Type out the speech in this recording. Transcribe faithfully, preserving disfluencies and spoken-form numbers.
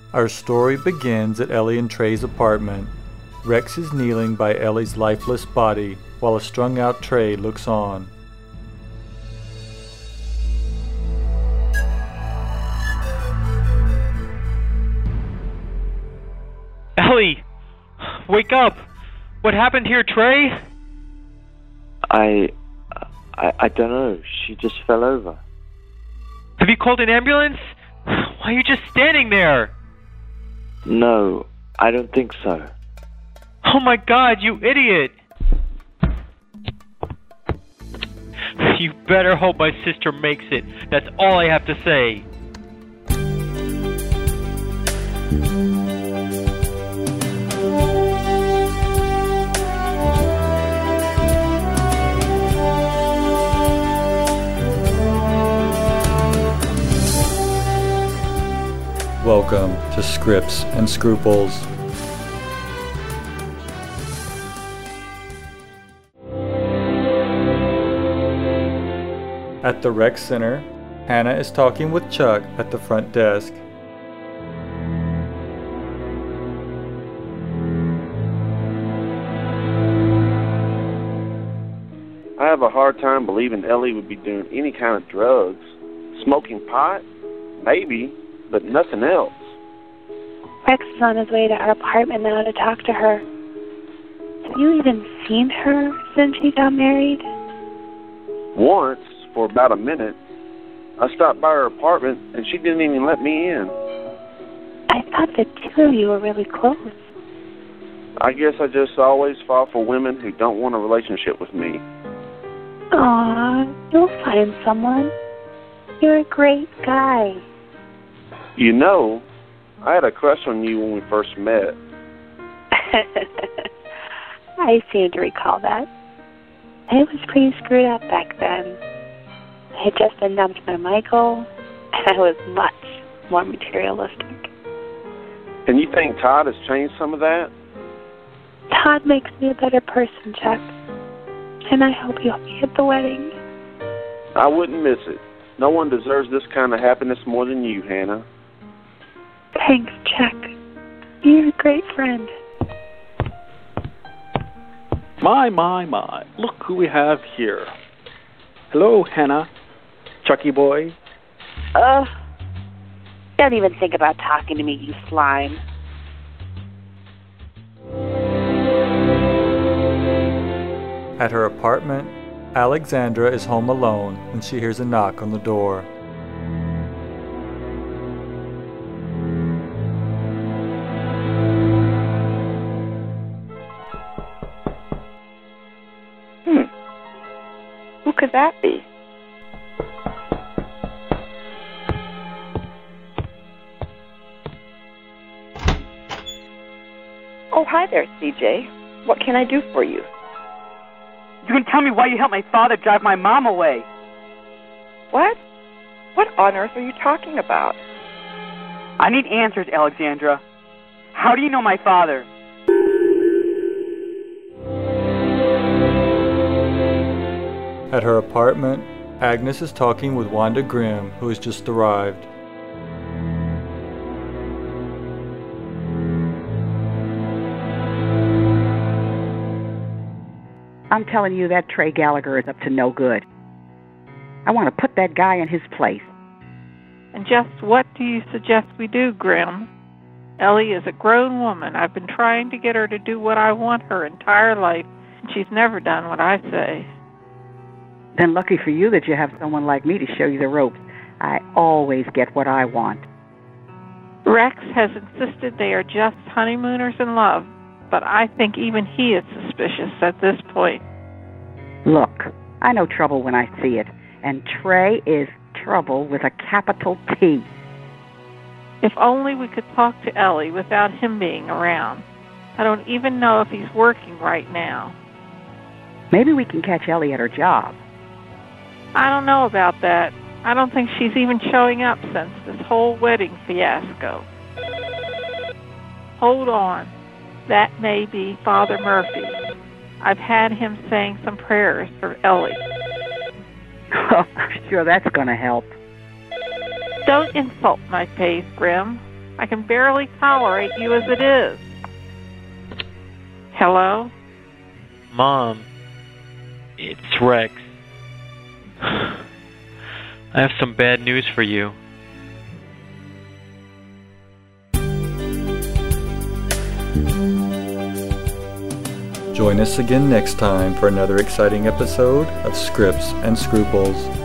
Our story begins at Ellie and Trey's apartment. Rex is kneeling by Ellie's lifeless body while a strung-out Trey looks on. Ellie! Wake up! What happened here, Trey? I... I, I don't know. She just fell over. Have you called an ambulance? Why are you just standing there? No, I don't think so. Oh my God, you idiot! You better hope my sister makes it. That's all I have to say. Welcome to Scripts and Scruples. At the rec center, Hannah is talking with Chuck at the front desk. I have a hard time believing Ellie would be doing any kind of drugs. Smoking pot? Maybe, but nothing else. Rex is on his way to our apartment now to talk to her. Have you even seen her since she got married? Once, for about a minute. I stopped by her apartment, and she didn't even let me in. I thought the two of you were really close. I guess I just always fall for women who don't want a relationship with me. Aw, you'll find someone. You're a great guy. You know, I had a crush on you when we first met. I seem to recall that. It was pretty screwed up back then. I had just been dumped by Michael, and I was much more materialistic. And you think Todd has changed some of that? Todd makes me a better person, Chuck. And I hope you'll be at the wedding. I wouldn't miss it. No one deserves this kind of happiness more than you, Hannah. Thanks, Chuck. You're a great friend. My, my, my. Look who we have here. Hello, Hannah. Chucky boy. Ugh. Don't even think about talking to me, you slime. At her apartment, Alexandra is home alone when she hears a knock on the door. Hmm. Who could that be? Oh, hi there, C J. What can I do for you? You can tell me why you helped my father drive my mom away. What? What on earth are you talking about? I need answers, Alexandra. How do you know my father? At her apartment, Agnes is talking with Wanda Grimm, who has just arrived. I'm telling you, that Trey Gallagher is up to no good. I want to put that guy in his place. And just what do you suggest we do, Grimm? Ellie is a grown woman. I've been trying to get her to do what I want her entire life, and she's never done what I say. Then lucky for you that you have someone like me to show you the ropes. I always get what I want. Rex has insisted they are just honeymooners in love, but I think even he is suspicious at this point. Look, I know trouble when I see it, and Trey is trouble with a capital T. If only we could talk to Ellie without him being around. I don't even know if he's working right now. Maybe we can catch Ellie at her job. I don't know about that. I don't think she's even showing up since this whole wedding fiasco. Hold on. That may be Father Murphy. I've had him saying some prayers for Ellie. Oh, I'm sure that's going to help. Don't insult my faith, Grimm. I can barely tolerate you as it is. Hello? Mom, it's Rex. I have some bad news for you. Join us again next time for another exciting episode of Scripts and Scruples.